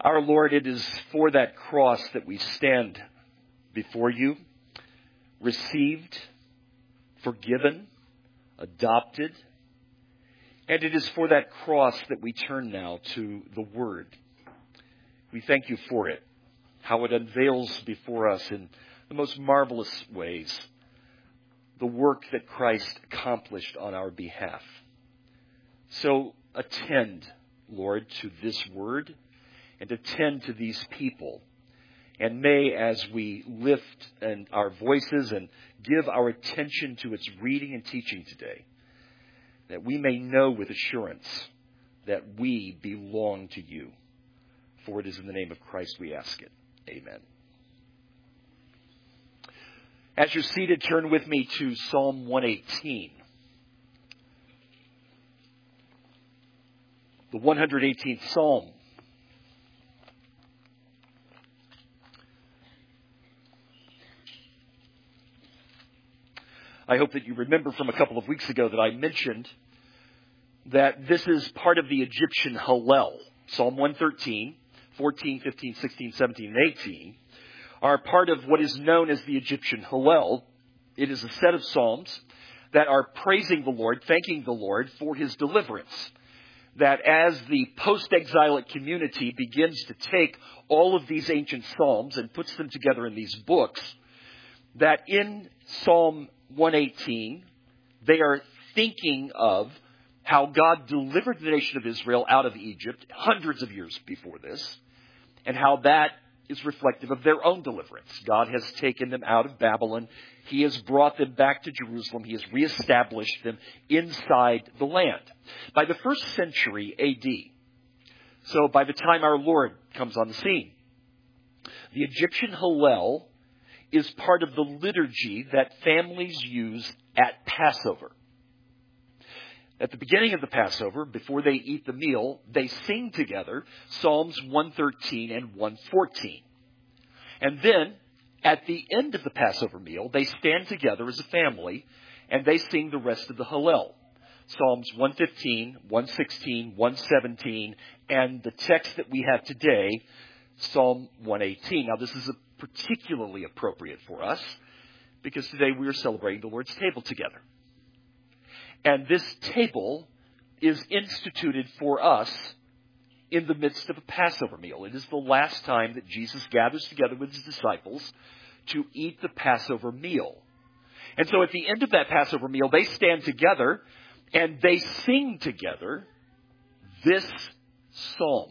Our Lord, it is for that cross that we stand before you, received, forgiven, adopted. And it is for that cross that we turn now to the Word. We thank you for it, how it unveils before us in the most marvelous ways the work that Christ accomplished on our behalf. So attend, Lord, to this Word and attend to these people. And may, as we lift our voices and give our attention to its reading and teaching today, that we may know with assurance that we belong to you. For it is in the name of Christ we ask it. Amen. As you're seated, turn with me to Psalm 118. The 118th Psalm. I hope that you remember from a couple of weeks ago that I mentioned that this is part of the Egyptian Hallel. Psalm 113, 14, 15, 16, 17, and 18 are part of what is known as the Egyptian Hallel. It is a set of psalms that are praising the Lord, thanking the Lord for his deliverance. That as the post-exilic community begins to take all of these ancient psalms and puts them together in these books, that in Psalm 118, they are thinking of how God delivered the nation of Israel out of Egypt hundreds of years before this, and how that is reflective of their own deliverance. God has taken them out of Babylon. He has brought them back to Jerusalem. He has reestablished them inside the land. By the 1st century A.D., so by the time our Lord comes on the scene, the Egyptian Hallel is part of the liturgy that families use at Passover. At the beginning of the Passover, before they eat the meal, they sing together Psalms 113 and 114. And then, at the end of the Passover meal, they stand together as a family and they sing the rest of the Hallel. Psalms 115, 116, 117, and the text that we have today, Psalm 118. Now, this is particularly appropriate for us because today we are celebrating the Lord's table together. And this table is instituted for us in the midst of a Passover meal. It is the last time that Jesus gathers together with his disciples to eat the Passover meal. And so at the end of that Passover meal, they stand together and they sing together this psalm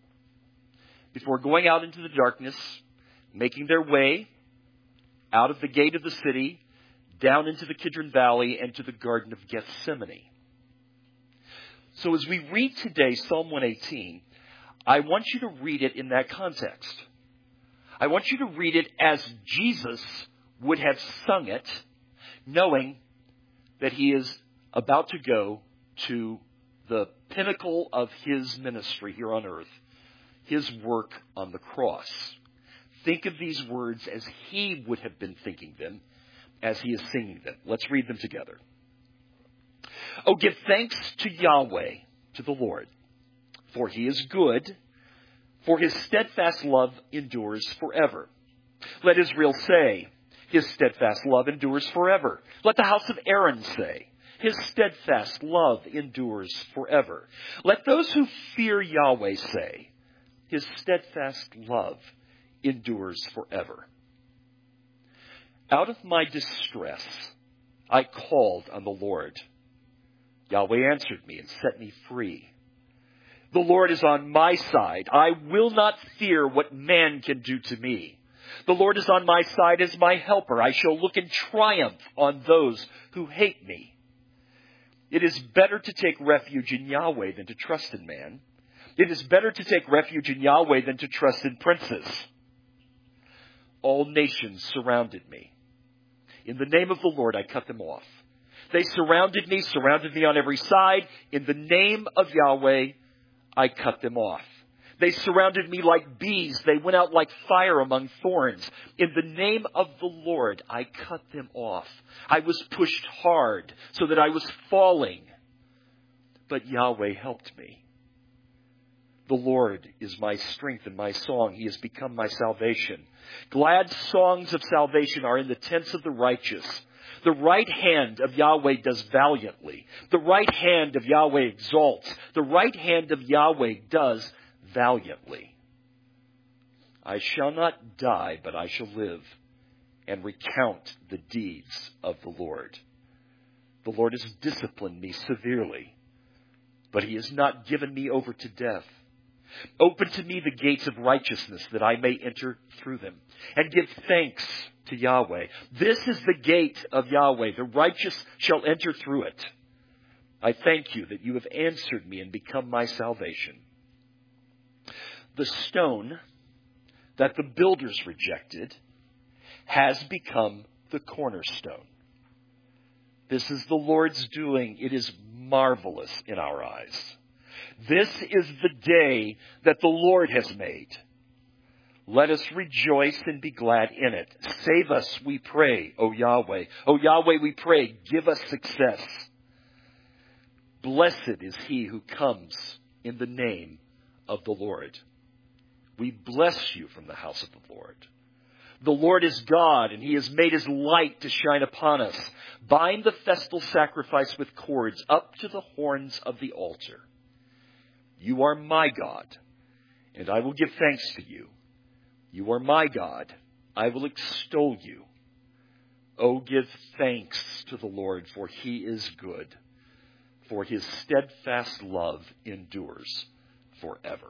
before going out into the darkness, making their way out of the gate of the city, down into the Kidron Valley and to the Garden of Gethsemane. So as we read today Psalm 118, I want you to read it in that context. I want you to read it as Jesus would have sung it, knowing that he is about to go to the pinnacle of his ministry here on earth, his work on the cross. Think of these words as he would have been thinking them as he is singing them. Let's read them together. Oh, give thanks to Yahweh, to the Lord, for he is good, for his steadfast love endures forever. Let Israel say, his steadfast love endures forever. Let the house of Aaron say, his steadfast love endures forever. Let those who fear Yahweh say, his steadfast love endures forever. Out of my distress, I called on the Lord. Yahweh answered me and set me free. The Lord is on my side. I will not fear what man can do to me. The Lord is on my side as my helper. I shall look in triumph on those who hate me. It is better to take refuge in Yahweh than to trust in man. It is better to take refuge in Yahweh than to trust in princes. All nations surrounded me. In the name of the Lord, I cut them off. They surrounded me on every side. In the name of Yahweh, I cut them off. They surrounded me like bees. They went out like fire among thorns. In the name of the Lord, I cut them off. I was pushed hard so that I was falling. But Yahweh helped me. The Lord is my strength and my song. He has become my salvation. Glad songs of salvation are in the tents of the righteous. The right hand of Yahweh does valiantly. The right hand of Yahweh exalts. The right hand of Yahweh does valiantly. I shall not die, but I shall live and recount the deeds of the Lord. The Lord has disciplined me severely, but He has not given me over to death. Open to me the gates of righteousness, that I may enter through them, and give thanks to Yahweh. This is the gate of Yahweh. The righteous shall enter through it. I thank you that you have answered me and become my salvation. The stone that the builders rejected has become the cornerstone. This is the Lord's doing. It is marvelous in our eyes. This is the day that the Lord has made. Let us rejoice and be glad in it. Save us, we pray, O Yahweh. O Yahweh, we pray, give us success. Blessed is he who comes in the name of the Lord. We bless you from the house of the Lord. The Lord is God, and He has made His light to shine upon us. Bind the festal sacrifice with cords up to the horns of the altar. You are my God, and I will give thanks to you. You are my God. I will extol you. Oh, give thanks to the Lord, for He is good, for His steadfast love endures forever.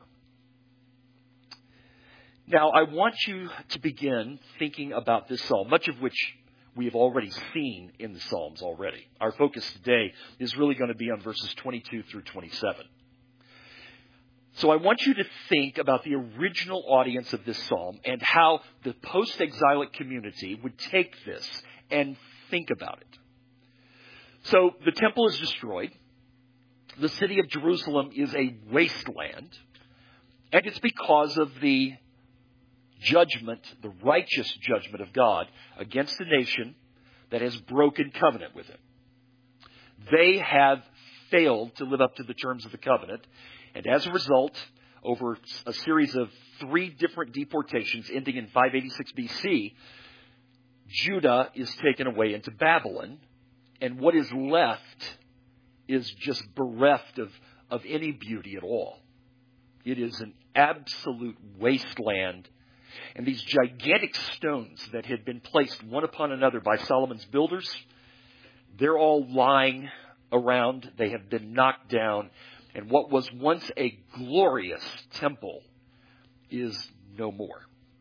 Now, I want you to begin thinking about this psalm, much of which we have already seen in the Psalms already. Our focus today is really going to be on verses 22 through 27. So I want you to think about the original audience of this psalm and how the post-exilic community would take this and think about it. So the temple is destroyed. The city of Jerusalem is a wasteland. And it's because of the judgment, the righteous judgment of God against a nation that has broken covenant with Him. They have failed to live up to the terms of the covenant. And as a result, over a series of 3 different deportations ending in 586 BC, Judah is taken away into Babylon. And what is left is just bereft of any beauty at all. It is an absolute wasteland. And these gigantic stones that had been placed one upon another by Solomon's builders, they're all lying around. They have been knocked down. And what was once a glorious temple is no more.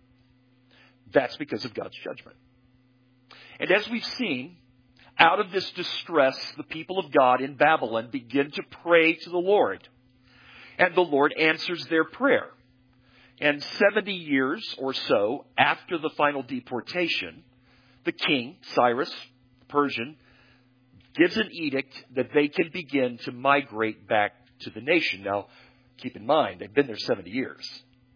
That's because of God's judgment. And as we've seen, out of this distress, the people of God in Babylon begin to pray to the Lord. And the Lord answers their prayer. And 70 years or so after the final deportation, the king, Cyrus, Persian, gives an edict that they can begin to migrate back to the nation. Now, keep in mind, they've been there 70 years.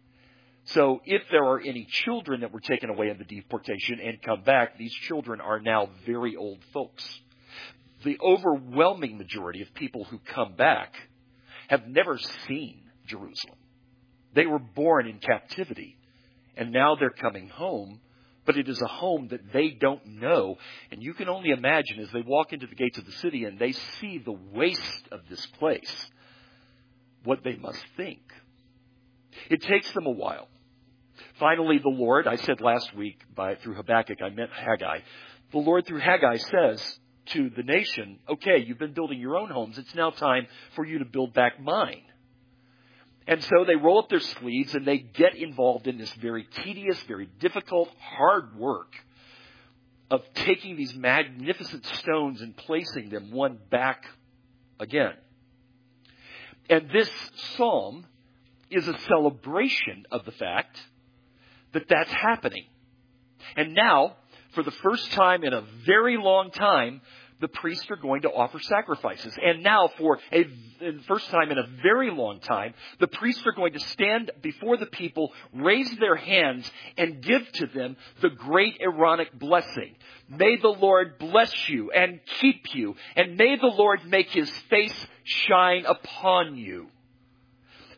So if there are any children that were taken away in the deportation and come back, these children are now very old folks. The overwhelming majority of people who come back have never seen Jerusalem. They were born in captivity, and now they're coming home, but it is a home that they don't know. And you can only imagine as they walk into the gates of the city and they see the waste of this place, what they must think. It takes them a while. Finally, the Lord, I said last week through Habakkuk, I meant Haggai. The Lord through Haggai says to the nation, okay, you've been building your own homes. It's now time for you to build back mine. And so they roll up their sleeves and they get involved in this very tedious, very difficult, hard work of taking these magnificent stones and placing them one back again. And this psalm is a celebration of the fact that that's happening. And now, for the first time in a very long time, the priests are going to offer sacrifices. And now, for the first time in a very long time, the priests are going to stand before the people, raise their hands, and give to them the great Aaronic blessing. May the Lord bless you and keep you, and may the Lord make His face shine upon you.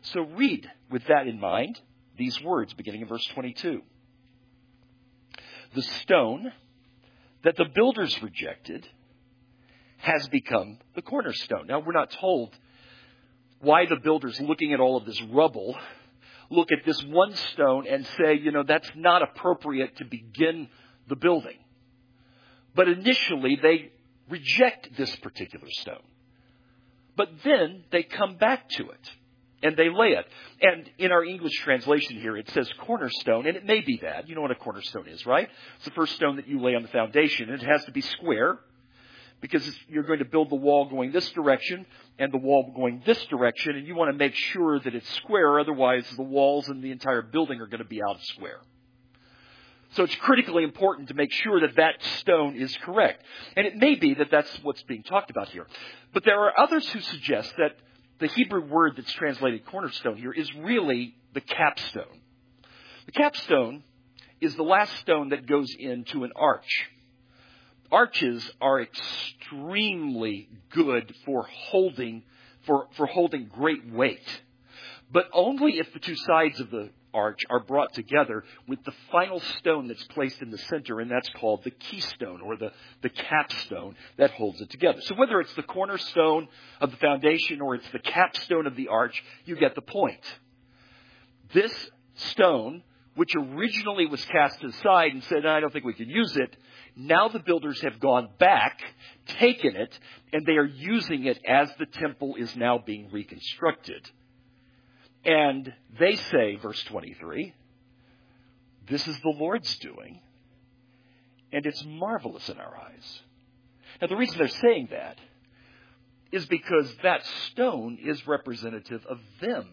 So read with that in mind these words beginning in verse 22. The stone that the builders rejected has become the cornerstone. Now, we're not told why the builders, looking at all of this rubble, look at this one stone and say, that's not appropriate to begin the building. But initially, they reject this particular stone. But then they come back to it and they lay it. And in our English translation here, it says cornerstone, and it may be that. You know what a cornerstone is, right? It's the first stone that you lay on the foundation, and it has to be square because you're going to build the wall going this direction and the wall going this direction, and you want to make sure that it's square, otherwise the walls and the entire building are going to be out of square. So it's critically important to make sure that that stone is correct. And it may be that that's what's being talked about here. But there are others who suggest that the Hebrew word that's translated cornerstone here is really the capstone. The capstone is the last stone that goes into an arch. Arches are extremely good for holding great weight. But only if the two sides of the arch are brought together with the final stone that's placed in the center, and that's called the keystone or the capstone that holds it together. So whether it's the cornerstone of the foundation or it's the capstone of the arch, you get the point. This stone, which originally was cast aside and said, I don't think we can use it, now the builders have gone back, taken it, and they are using it as the temple is now being reconstructed. And they say, verse 23, this is the Lord's doing, and it's marvelous in our eyes. Now, the reason they're saying that is because that stone is representative of them.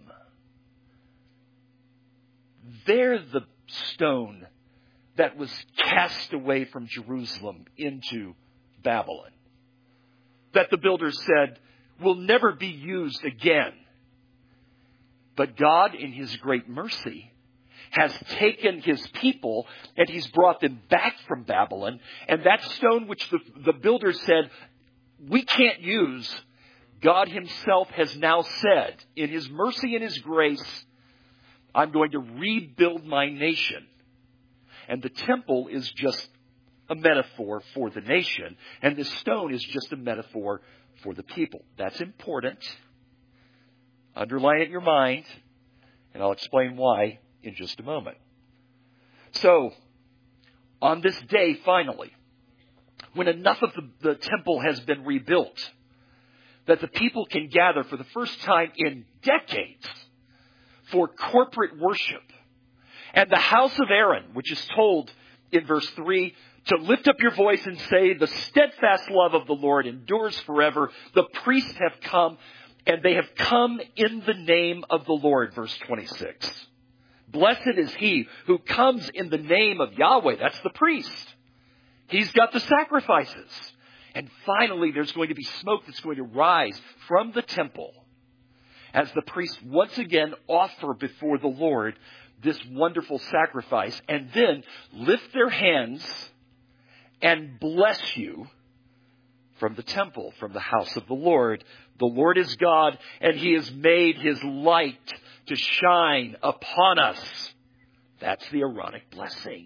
They're the stone that was cast away from Jerusalem into Babylon, that the builders said will never be used again. But God, in His great mercy, has taken His people and He's brought them back from Babylon. And that stone which the builders said, we can't use, God Himself has now said, in His mercy and His grace, I'm going to rebuild my nation. And the temple is just a metaphor for the nation. And the stone is just a metaphor for the people. That's important. Underline it in your mind, and I'll explain why in just a moment. So, on this day, finally, when enough of the temple has been rebuilt, that the people can gather for the first time in decades for corporate worship, and the house of Aaron, which is told in verse 3, to lift up your voice and say, the steadfast love of the Lord endures forever. The priests have come, and they have come in the name of the Lord, verse 26. Blessed is he who comes in the name of Yahweh. That's the priest. He's got the sacrifices. And finally, there's going to be smoke that's going to rise from the temple as the priests once again offer before the Lord this wonderful sacrifice, and then lift their hands and bless you from the temple, from the house of the Lord. The Lord is God, and He has made His light to shine upon us. That's the Aaronic blessing.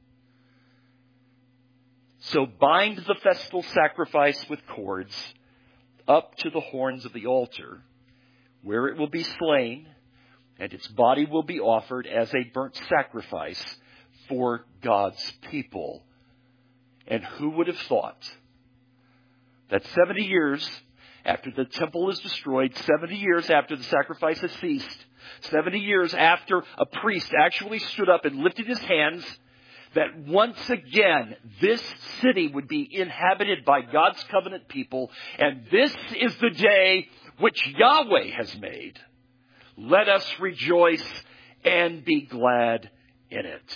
So bind the festal sacrifice with cords up to the horns of the altar, where it will be slain, and its body will be offered as a burnt sacrifice for God's people. And who would have thought that 70 years after the temple is destroyed, 70 years after the sacrifice has ceased, 70 years after a priest actually stood up and lifted his hands, that once again this city would be inhabited by God's covenant people, and this is the day which Yahweh has made. Let us rejoice and be glad in it.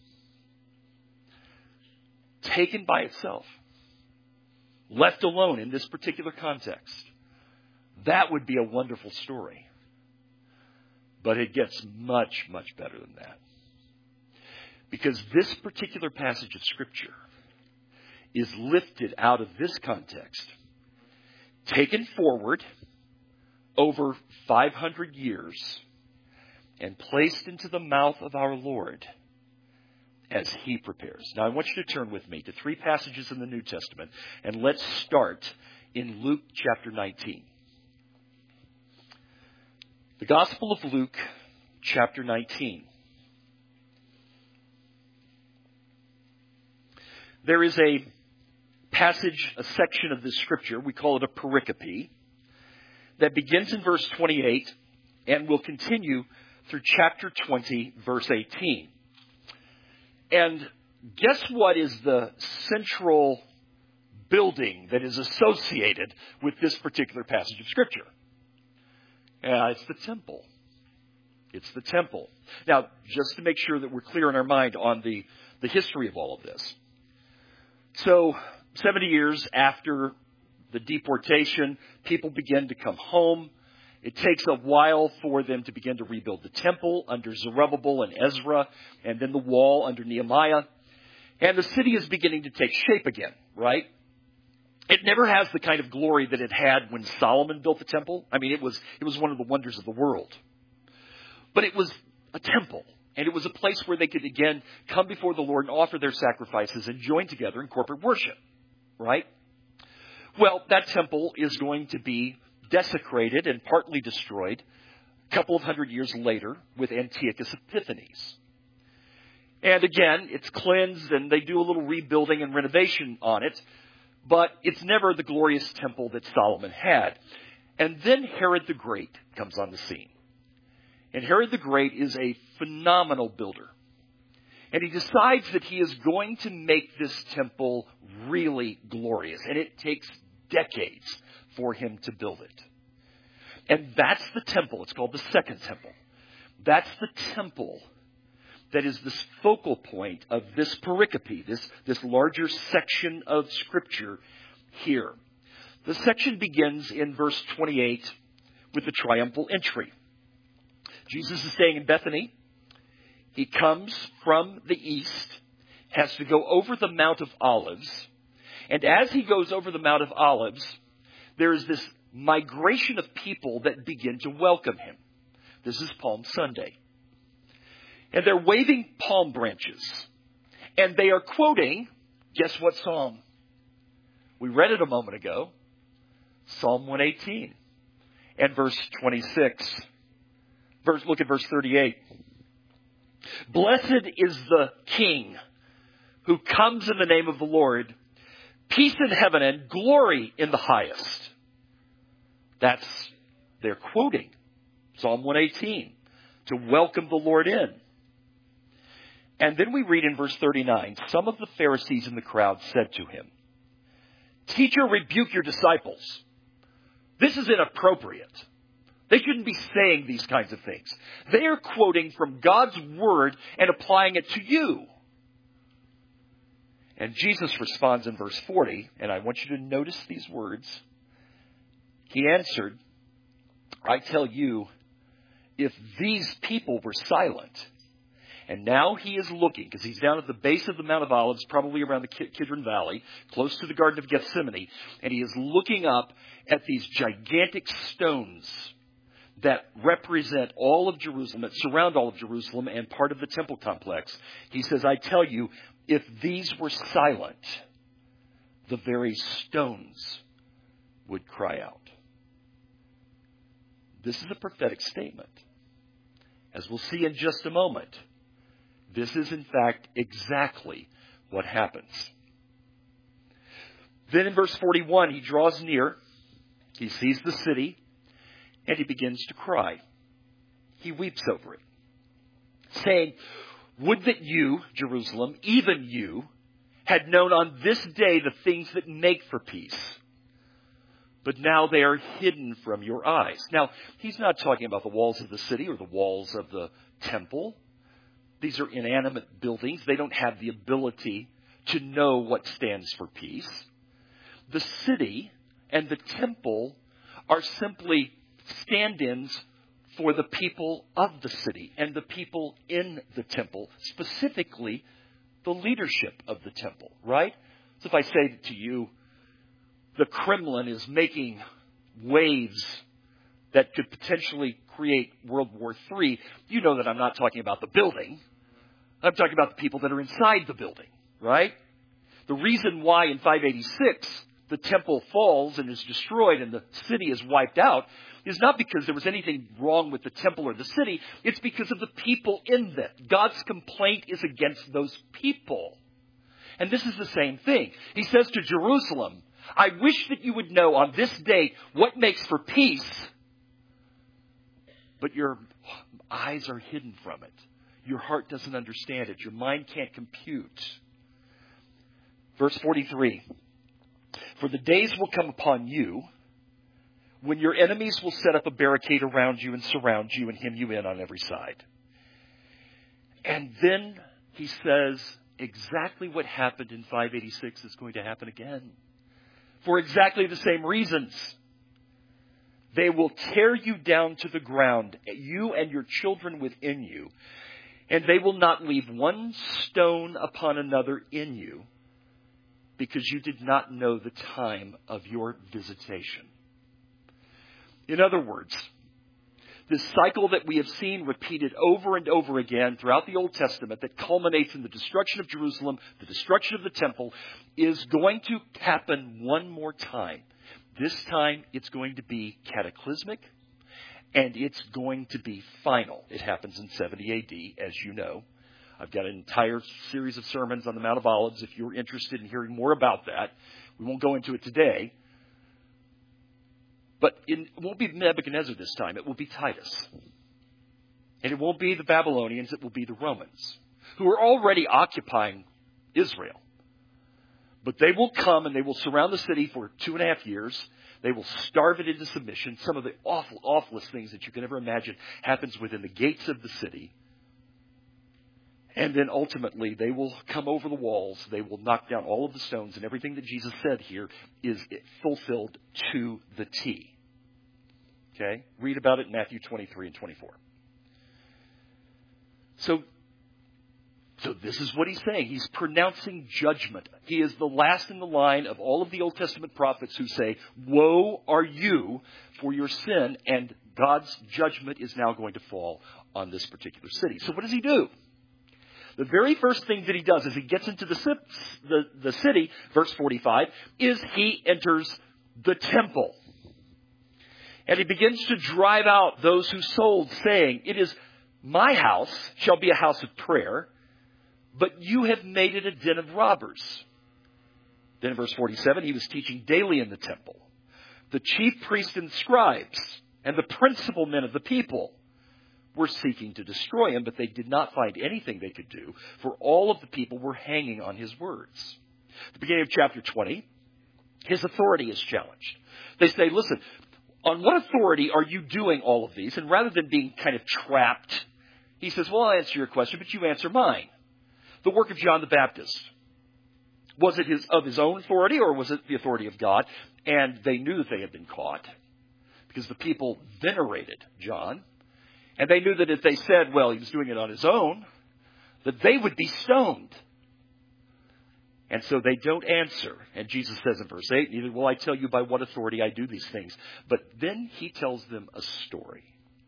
Taken by itself, left alone in this particular context, that would be a wonderful story. But it gets much, much better than that. Because this particular passage of Scripture is lifted out of this context, taken forward over 500 years, and placed into the mouth of our Lord as he prepares. Now I want you to turn with me to 3 passages in the New Testament, and let's start in Luke chapter 19. The Gospel of Luke chapter 19. There is a passage, a section of this scripture, we call it a pericope, that begins in verse 28 and will continue through chapter 20, verse 18. And guess what is the central building that is associated with this particular passage of scripture? It's the temple. It's the temple. Now, just to make sure that we're clear in our mind on the history of all of this. So, 70 years after the deportation, people begin to come home. It takes a while for them to begin to rebuild the temple under Zerubbabel and Ezra, and then the wall under Nehemiah. And the city is beginning to take shape again, right? It never has the kind of glory that it had when Solomon built the temple. I mean, it was one of the wonders of the world. But it was a temple. And it was a place where they could again come before the Lord and offer their sacrifices and join together in corporate worship, right? Well, that temple is going to be desecrated and partly destroyed a couple of hundred years later with Antiochus Epiphanes. And again, it's cleansed and they do a little rebuilding and renovation on it, but it's never the glorious temple that Solomon had. And then Herod the Great comes on the scene. And Herod the Great is a phenomenal builder. And he decides that he is going to make this temple really glorious. And it takes decades for him to build it. And that's the temple. It's called the Second Temple. That's the temple that is this focal point of this pericope, this larger section of Scripture here. The section begins in verse 28 with the triumphal entry. Jesus is staying in Bethany. He comes from the east, has to go over the Mount of Olives. And as he goes over the Mount of Olives, there is this migration of people that begin to welcome him. This is Palm Sunday. And they're waving palm branches. And they are quoting, guess what psalm? We read it a moment ago. Psalm 118 and verse 26. Look at verse 38. Blessed is the King who comes in the name of the Lord. Peace in heaven and glory in the highest. They're quoting Psalm 118 to welcome the Lord in. And then we read in verse 39, some of the Pharisees in the crowd said to him, Teacher, rebuke your disciples. This is inappropriate. They shouldn't be saying these kinds of things. They are quoting from God's word and applying it to you. And Jesus responds in verse 40, and I want you to notice these words. He answered, I tell you, if these people were silent, and now he is looking, because he's down at the base of the Mount of Olives, probably around the Kidron Valley, close to the Garden of Gethsemane, and he is looking up at these gigantic stones that represent all of Jerusalem, that surround all of Jerusalem and part of the temple complex. He says, I tell you, if these were silent, the very stones would cry out. This is a prophetic statement. As we'll see in just a moment, this is in fact exactly what happens. Then in verse 41, he draws near, he sees the city, and he begins to cry. He weeps over it, saying, would that you, Jerusalem, even you, had known on this day the things that make for peace. But now they are hidden from your eyes. Now, he's not talking about the walls of the city or the walls of the temple. These are inanimate buildings. They don't have the ability to know what stands for peace. The city and the temple are simply stand-ins for the people of the city and the people in the temple, specifically the leadership of the temple, right? So if I say to you, the Kremlin is making waves that could potentially create World War III, you know that I'm not talking about the building. I'm talking about the people that are inside the building, right? The reason why in 586 the temple falls and is destroyed and the city is wiped out is not because there was anything wrong with the temple or the city. It's because of the people in it. God's complaint is against those people. And this is the same thing. He says to Jerusalem, I wish that you would know on this date what makes for peace, but your eyes are hidden from it. Your heart doesn't understand it. Your mind can't compute. Verse 43, for the days will come upon you when your enemies will set up a barricade around you and surround you and hem you in on every side. And then he says exactly what happened in 586 is going to happen again. For exactly the same reasons. They will tear you down to the ground, you and your children within you, and they will not leave one stone upon another in you, because you did not know the time of your visitation. In other words, this cycle that we have seen repeated over and over again throughout the Old Testament that culminates in the destruction of Jerusalem, the destruction of the temple, is going to happen one more time. This time it's going to be cataclysmic and it's going to be final. It happens in 70 AD, as you know. I've got an entire series of sermons on the Mount of Olives if you're interested in hearing more about that. We won't go into it today. But it won't be Nebuchadnezzar this time. It will be Titus. And it won't be the Babylonians. It will be the Romans, who are already occupying Israel. But they will come and they will surround the city for 2.5 years. They will starve it into submission. Some of the awfulest things that you can ever imagine happens within the gates of the city. And then ultimately they will come over the walls. They will knock down all of the stones, and everything that Jesus said here is fulfilled to the T. Okay? Read about it in Matthew 23 and 24. So this is what he's saying. He's pronouncing judgment. He is the last in the line of all of the Old Testament prophets who say, woe are you for your sin, and God's judgment is now going to fall on this particular city. So what does he do? The very first thing that he does as he gets into the city, verse 45, is he enters the temple. And he begins to drive out those who sold, saying, it is my house shall be a house of prayer, but you have made it a den of robbers. Then in verse 47, he was teaching daily in the temple. The chief priests and scribes and the principal men of the people were seeking to destroy him, but they did not find anything they could do, for all of the people were hanging on his words. At the beginning of chapter 20, his authority is challenged. They say, listen, on what authority are you doing all of these? And rather than being kind of trapped, he says, well, I'll answer your question, but you answer mine. The work of John the Baptist, was it of his own authority, or was it the authority of God? And they knew that they had been caught because the people venerated John. And they knew that if they said, well, he was doing it on his own, that they would be stoned. And so they don't answer. And Jesus says in verse 8, neither will I tell you by what authority I do these things. But then he tells them a story.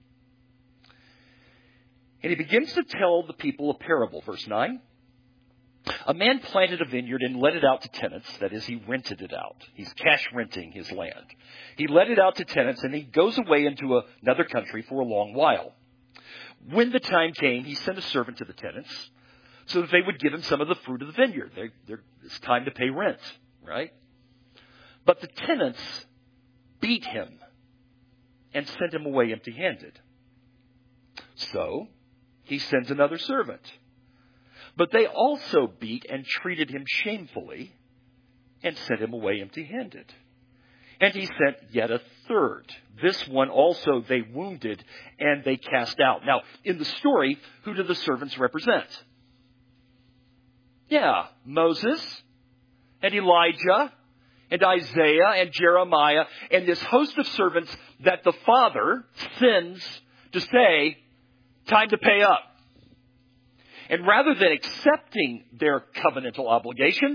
And he begins to tell the people a parable. Verse 9. A man planted a vineyard and let it out to tenants. That is, he rented it out. He's cash renting his land. He let it out to tenants, and he goes away into another country for a long while. When the time came, he sent a servant to the tenants so that they would give him some of the fruit of the vineyard. It's time to pay rent, right? But the tenants beat him and sent him away empty-handed. So he sends another servant. But they also beat and treated him shamefully and sent him away empty-handed. And he sent yet a third. This one also they wounded and they cast out. Now, in the story, who do the servants represent? Yeah, Moses and Elijah and Isaiah and Jeremiah and this host of servants that the Father sends to say, time to pay up. And rather than accepting their covenantal obligations,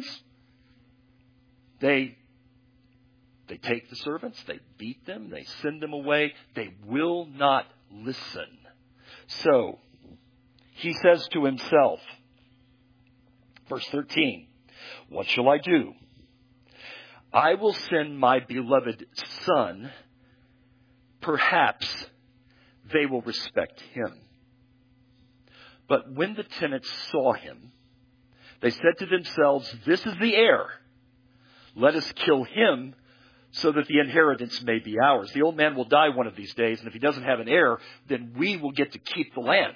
they take the servants, they beat them, they send them away. They will not listen. So, he says to himself, verse 13, what shall I do? I will send my beloved son. Perhaps they will respect him. But when the tenants saw him, they said to themselves, this is the heir. Let us kill him so that the inheritance may be ours. The old man will die one of these days, and if he doesn't have an heir, then we will get to keep the land.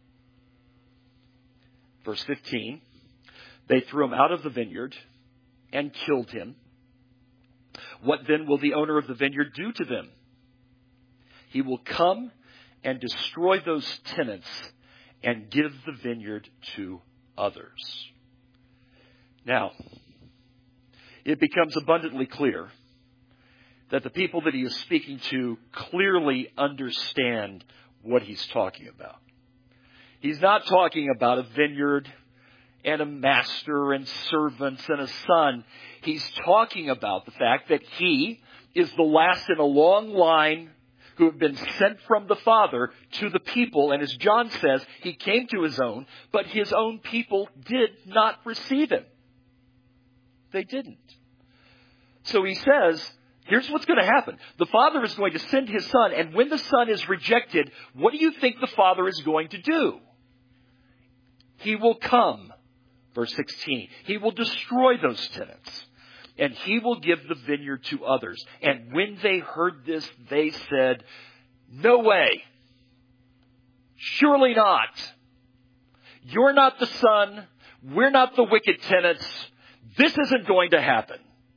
Verse 15, they threw him out of the vineyard and killed him. What then will the owner of the vineyard do to them? He will come and destroy those tenants and give the vineyard to others. Now, it becomes abundantly clear that the people that he is speaking to clearly understand what he's talking about. He's not talking about a vineyard and a master and servants and a son. He's talking about the fact that he is the last in a long line who have been sent from the Father to the people. And as John says, he came to his own, but his own people did not receive him. They didn't. So he says, here's what's going to happen. The Father is going to send his Son, and when the Son is rejected, what do you think the Father is going to do? He will come. Verse 16. He will destroy those tenants, and he will give the vineyard to others. And when they heard this, they said, no way. Surely not. You're not the Son. We're not the wicked tenants. This isn't going to happen.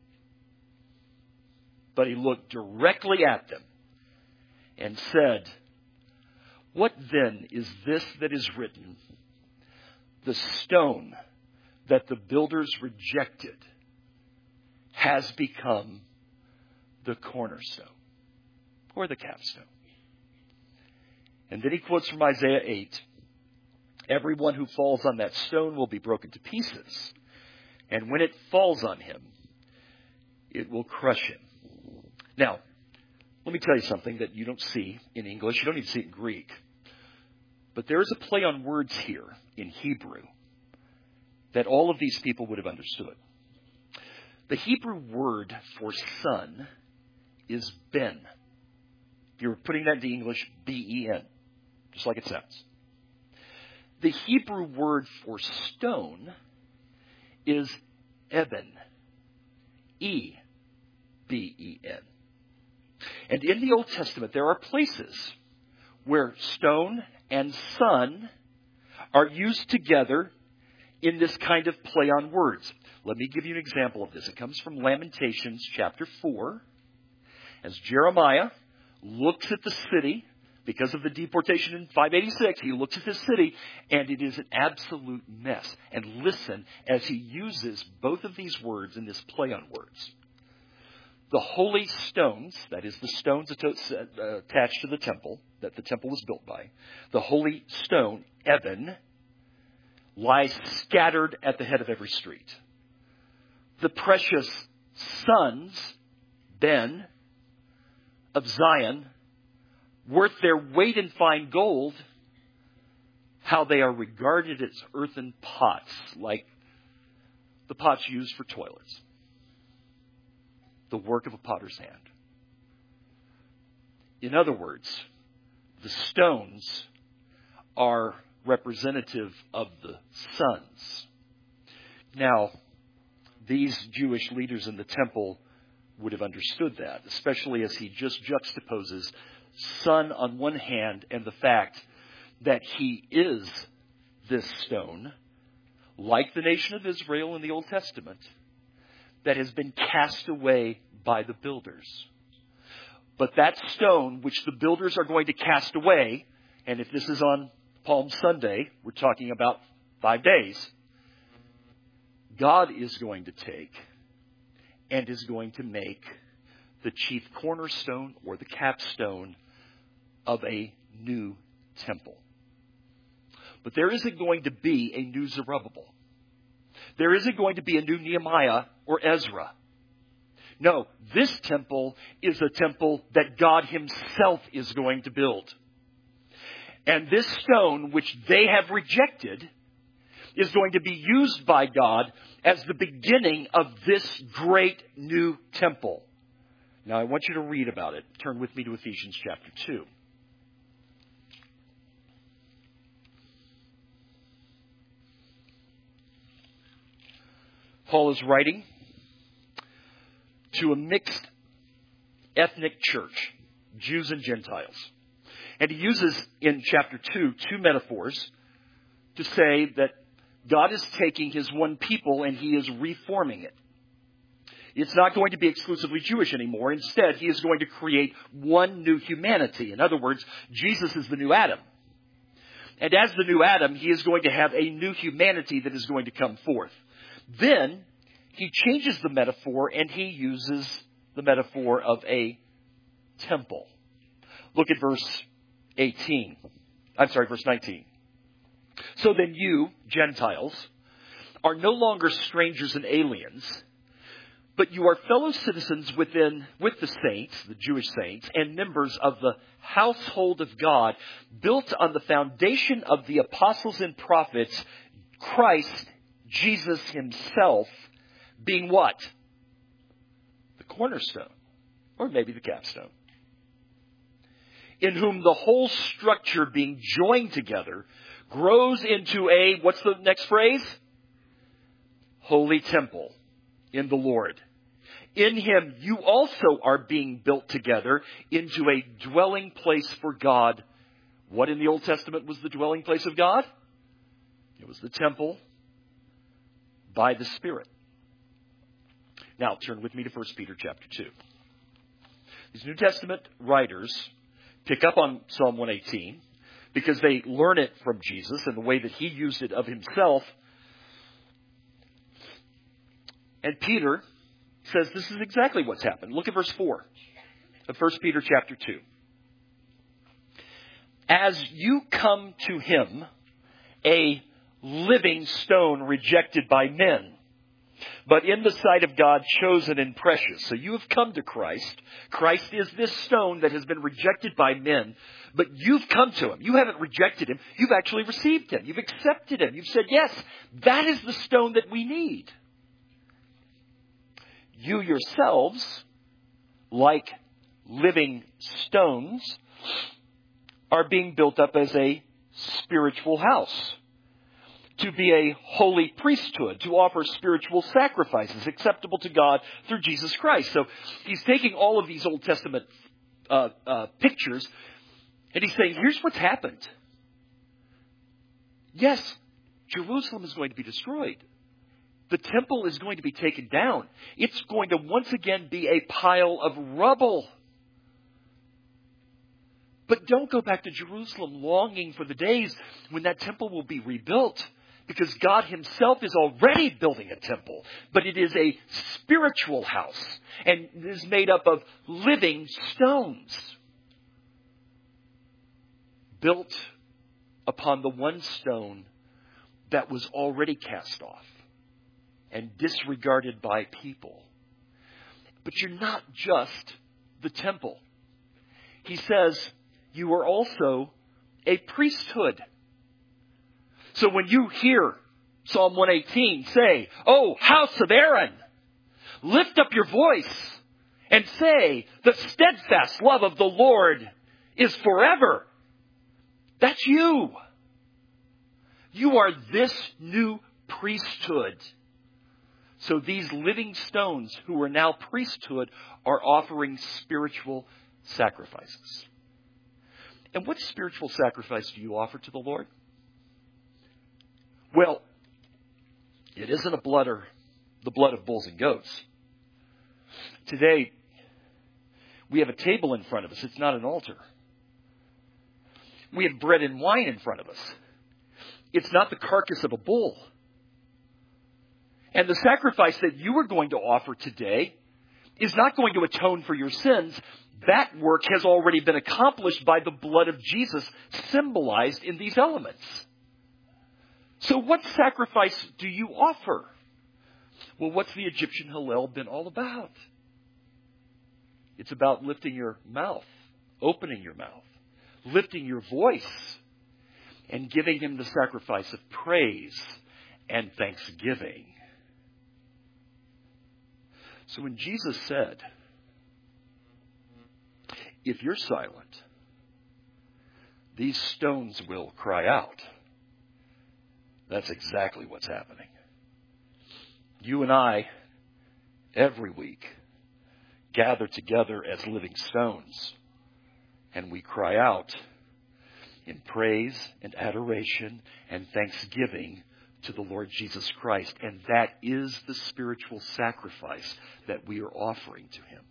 But he looked directly at them and said, what then is this that is written? The stone that the builders rejected has become the cornerstone or the capstone. And then he quotes from Isaiah 8, everyone who falls on that stone will be broken to pieces. And when it falls on him, it will crush him. Now, let me tell you something that you don't see in English. You don't even see it in Greek. But there is a play on words here in Hebrew that all of these people would have understood. The Hebrew word for son is ben. If you were putting that into English, B-E-N, just like it sounds. The Hebrew word for stone is eben, E-B-E-N. And in the Old Testament, there are places where stone and son are used together in this kind of play on words. Let me give you an example of this. It comes from Lamentations chapter 4. As Jeremiah looks at the city, because of the deportation in 586, he looks at the city, and it is an absolute mess. And listen as he uses both of these words in this play on words. The holy stones, that is the stones attached to the temple, that the temple was built by, the holy stone, Eben, lies scattered at the head of every street. The precious sons, Ben, of Zion, worth their weight in fine gold, how they are regarded as earthen pots, like the pots used for toilets. The work of a potter's hand. In other words, the stones are representative of the sons. Now, these Jewish leaders in the temple would have understood that, especially as he just juxtaposes son on one hand and the fact that he is this stone, like the nation of Israel in the Old Testament, that has been cast away by the builders. But that stone which the builders are going to cast away, and if this is on Palm Sunday, we're talking about 5 days, God is going to take and is going to make the chief cornerstone or the capstone of a new temple. But there isn't going to be a new Zerubbabel. There isn't going to be a new Nehemiah or Ezra. No, this temple is a temple that God himself is going to build. And this stone, which they have rejected, is going to be used by God as the beginning of this great new temple. Now, I want you to read about it. Turn with me to Ephesians chapter 2. Paul is writing to a mixed ethnic church, Jews and Gentiles. And he uses in chapter 2 two metaphors to say that God is taking his one people and he is reforming it. It's not going to be exclusively Jewish anymore. Instead, he is going to create one new humanity. In other words, Jesus is the new Adam. And as the new Adam, he is going to have a new humanity that is going to come forth. Then, he changes the metaphor and he uses the metaphor of a temple. Look at verse 19. So then you, Gentiles, are no longer strangers and aliens, but you are fellow citizens with the saints, the Jewish saints, and members of the household of God, built on the foundation of the apostles and prophets, Christ, Jesus himself, being what? The cornerstone, or maybe the capstone. In whom the whole structure being joined together grows into a, what's the next phrase? Holy temple in the Lord. In him you also are being built together into a dwelling place for God. What in the Old Testament was the dwelling place of God? It was the temple by the Spirit. Now turn with me to 1 Peter chapter 2. These New Testament writers pick up on Psalm 118 because they learn it from Jesus and the way that he used it of himself. And Peter says this is exactly what's happened. Look at verse 4 of 1 Peter chapter 2. As you come to him, a living stone rejected by men, but in the sight of God chosen and precious. So you have come to Christ. Christ is this stone that has been rejected by men, but you've come to him. You haven't rejected him. You've actually received him. You've accepted him. You've said, yes, that is the stone that we need. You yourselves, like living stones, are being built up as a spiritual house, to be a holy priesthood, to offer spiritual sacrifices acceptable to God through Jesus Christ. So he's taking all of these Old Testament pictures, and he's saying, here's what's happened. Yes, Jerusalem is going to be destroyed. The temple is going to be taken down. It's going to once again be a pile of rubble. But don't go back to Jerusalem longing for the days when that temple will be rebuilt, because God himself is already building a temple. But it is a spiritual house, and it is made up of living stones, built upon the one stone that was already cast off and disregarded by people. But you're not just the temple. He says you are also a priesthood. So when you hear Psalm 118 say, "Oh, house of Aaron, lift up your voice and say, the steadfast love of the Lord is forever," that's you. You are this new priesthood. So these living stones who are now priesthood are offering spiritual sacrifices. And what spiritual sacrifice do you offer to the Lord? Well, it isn't the blood of bulls and goats. Today, we have a table in front of us. It's not an altar. We have bread and wine in front of us. It's not the carcass of a bull. And the sacrifice that you are going to offer today is not going to atone for your sins. That work has already been accomplished by the blood of Jesus, symbolized in these elements. So what sacrifice do you offer? Well, what's the Egyptian Hallel been all about? It's about lifting your mouth, opening your mouth, lifting your voice and giving him the sacrifice of praise and thanksgiving. So when Jesus said, if you're silent, these stones will cry out, that's exactly what's happening. You and I, every week, gather together as living stones, and we cry out in praise and adoration and thanksgiving to the Lord Jesus Christ. And that is the spiritual sacrifice that we are offering to him.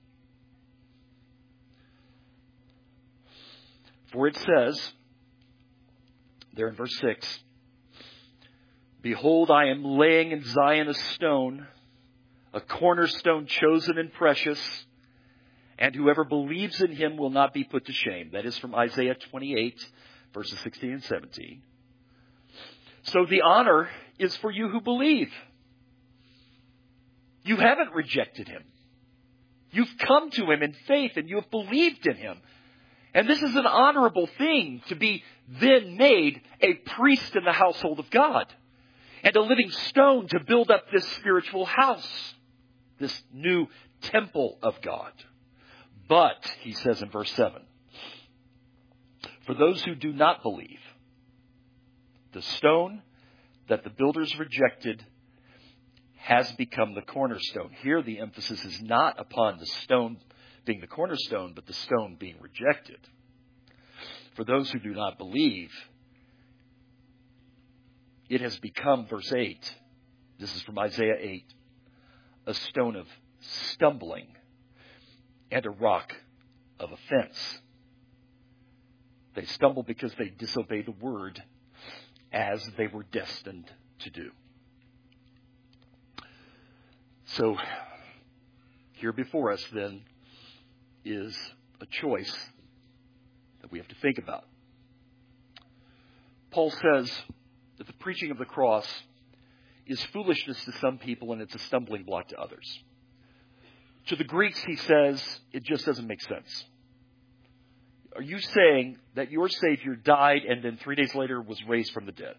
For it says, there in verse 6, behold, I am laying in Zion a stone, a cornerstone chosen and precious, and whoever believes in him will not be put to shame. That is from Isaiah 28, verses 16 and 17. So the honor is for you who believe. You haven't rejected him. You've come to him in faith and you have believed in him. And this is an honorable thing to be then made a priest in the household of God and a living stone to build up this spiritual house, this new temple of God. But, he says in verse 7, for those who do not believe, the stone that the builders rejected has become the cornerstone. Here the emphasis is not upon the stone being the cornerstone, but the stone being rejected. For those who do not believe, it has become, verse 8, this is from Isaiah 8, a stone of stumbling and a rock of offense. They stumble because they disobey the word as they were destined to do. So, here before us then is a choice that we have to think about. Paul says that the preaching of the cross is foolishness to some people and it's a stumbling block to others. To the Greeks, he says, it just doesn't make sense. Are you saying that your Savior died and then 3 days later was raised from the dead?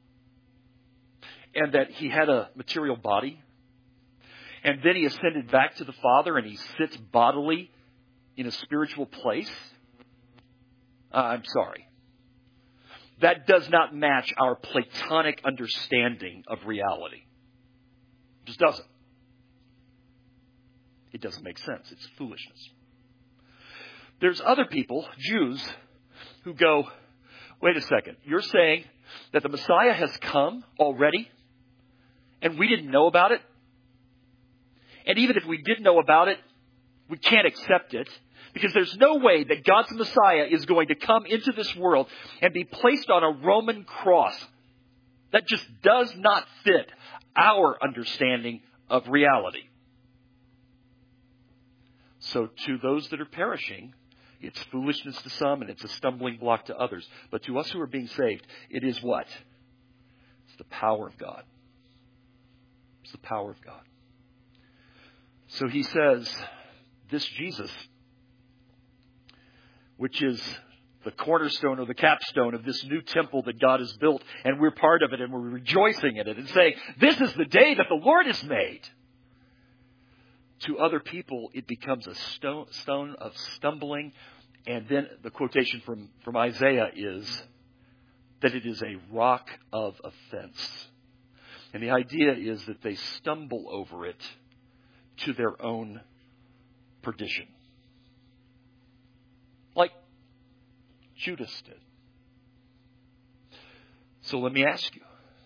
And that he had a material body? And then he ascended back to the Father and he sits bodily in a spiritual place? I'm sorry. That does not match our Platonic understanding of reality. It just doesn't. It doesn't make sense. It's foolishness. There's other people, Jews, who go, wait a second, you're saying that the Messiah has come already and we didn't know about it? And even if we did know about it, we can't accept it because there's no way that God's Messiah is going to come into this world and be placed on a Roman cross. That just does not fit our understanding of reality. So to those that are perishing, it's foolishness to some and it's a stumbling block to others. But to us who are being saved, it is what? It's the power of God. It's the power of God. So he says, this Jesus, which is the cornerstone or the capstone of this new temple that God has built, and we're part of it and we're rejoicing in it and saying, this is the day that the Lord has made. To other people, it becomes a stone of stumbling. And then the quotation from Isaiah is that it is a rock of offense. And the idea is that they stumble over it to their own perdition. Like Judas did. So let me ask you,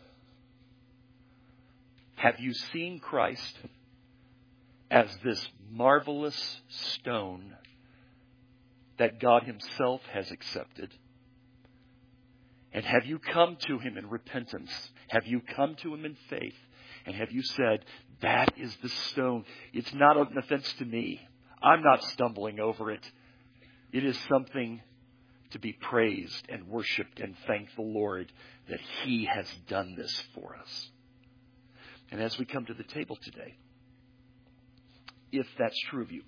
have you seen Christ as this marvelous stone that God himself has accepted? And have you come to him in repentance? Have you come to him in faith? And have you said, that is the stone. It's not an offense to me. I'm not stumbling over it. It is something to be praised and worshiped and thank the Lord that he has done this for us. And as we come to the table today, if that's true of you,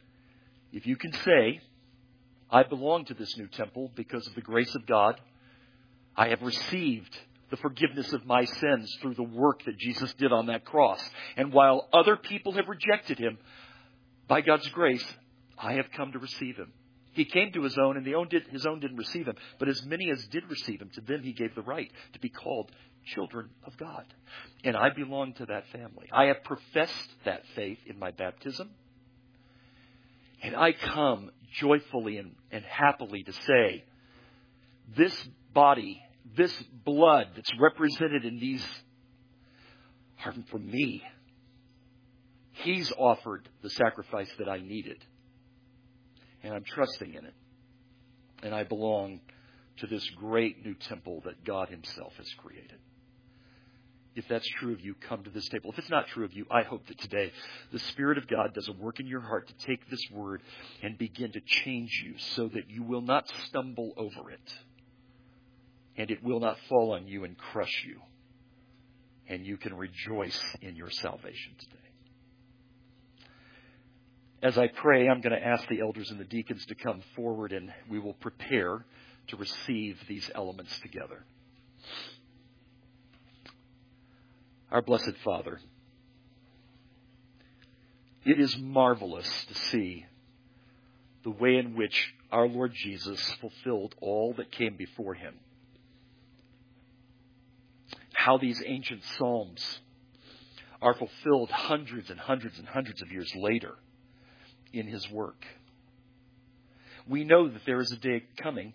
if you can say, I belong to this new temple because of the grace of God I have received the forgiveness of my sins through the work that Jesus did on that cross. And while other people have rejected him, by God's grace, I have come to receive him. He came to his own, and his own didn't receive him. But as many as did receive him, to them he gave the right to be called children of God. And I belong to that family. I have professed that faith in my baptism. And I come joyfully and happily to say, this body, this blood that's represented in these are for me. He's offered the sacrifice that I needed. And I'm trusting in it. And I belong to this great new temple that God himself has created. If that's true of you, come to this table. If it's not true of you, I hope that today the Spirit of God does a work in your heart to take this word and begin to change you so that you will not stumble over it. And it will not fall on you and crush you. And you can rejoice in your salvation today. As I pray, I'm going to ask the elders and the deacons to come forward, and we will prepare to receive these elements together. Our blessed Father, it is marvelous to see the way in which our Lord Jesus fulfilled all that came before him. How these ancient psalms are fulfilled hundreds and hundreds and hundreds of years later in his work. We know that there is a day coming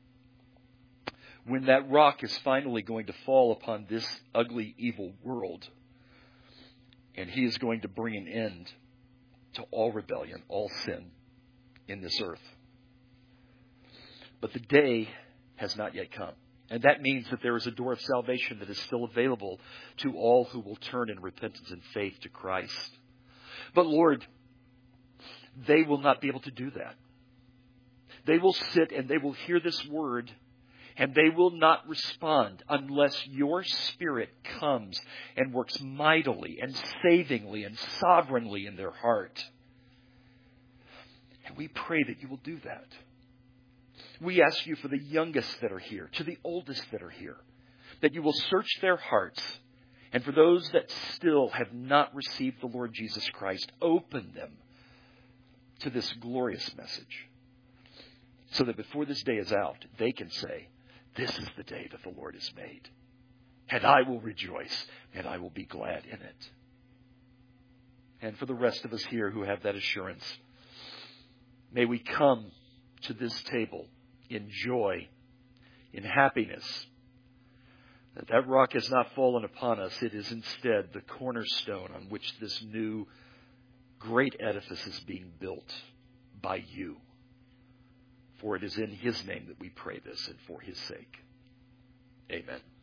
when that rock is finally going to fall upon this ugly, evil world, and he is going to bring an end to all rebellion, all sin in this earth. But the day has not yet come. And that means that there is a door of salvation that is still available to all who will turn in repentance and faith to Christ. But Lord, they will not be able to do that. They will sit and they will hear this word, and they will not respond unless your Spirit comes and works mightily and savingly and sovereignly in their heart. And we pray that you will do that. We ask you for the youngest that are here, to the oldest that are here, that you will search their hearts. And for those that still have not received the Lord Jesus Christ, open them to this glorious message, so that before this day is out, they can say, this is the day that the Lord has made, and I will rejoice, and I will be glad in it. And for the rest of us here who have that assurance, may we come to this table in joy, in happiness, that rock has not fallen upon us. It is instead the cornerstone on which this new great edifice is being built by you. For it is in his name that we pray this, and for his sake. Amen.